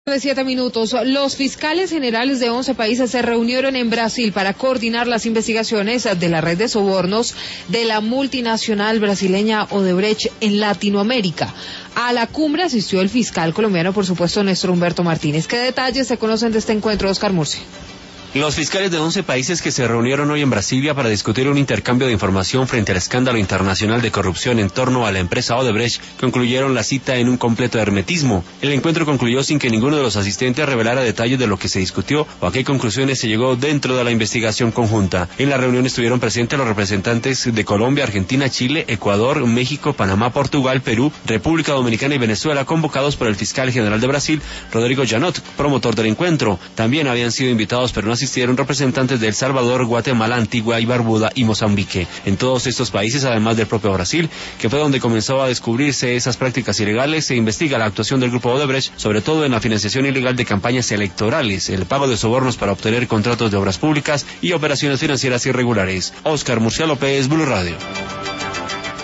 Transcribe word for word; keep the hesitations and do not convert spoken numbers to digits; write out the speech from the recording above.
De siete minutos, los fiscales generales de once países se reunieron en Brasil para coordinar las investigaciones de la red de sobornos de la multinacional brasileña Odebrecht en Latinoamérica. A la cumbre asistió el fiscal colombiano, por supuesto, Néstor Humberto Martínez. ¿Qué detalles se conocen de este encuentro, Oscar Murcia? Los fiscales de once países que se reunieron hoy en Brasilia para discutir un intercambio de información frente al escándalo internacional de corrupción en torno a la empresa Odebrecht concluyeron la cita en un completo hermetismo. El encuentro concluyó sin que ninguno de los asistentes revelara detalles de lo que se discutió o a qué conclusiones se llegó dentro de la investigación conjunta. En la reunión estuvieron presentes los representantes de Colombia, Argentina, Chile, Ecuador, México, Panamá, Portugal, Perú, República Dominicana y Venezuela, convocados por el fiscal general de Brasil, Rodrigo Janot, promotor del encuentro. También habían sido invitados, pero no asistieron representantes de El Salvador, Guatemala, Antigua y Barbuda y Mozambique. En todos estos países, además del propio Brasil, que fue donde comenzó a descubrirse esas prácticas ilegales, se investiga la actuación del grupo Odebrecht, sobre todo en la financiación ilegal de campañas electorales, el pago de sobornos para obtener contratos de obras públicas y operaciones financieras irregulares. Oscar Murcia López, Blue Radio.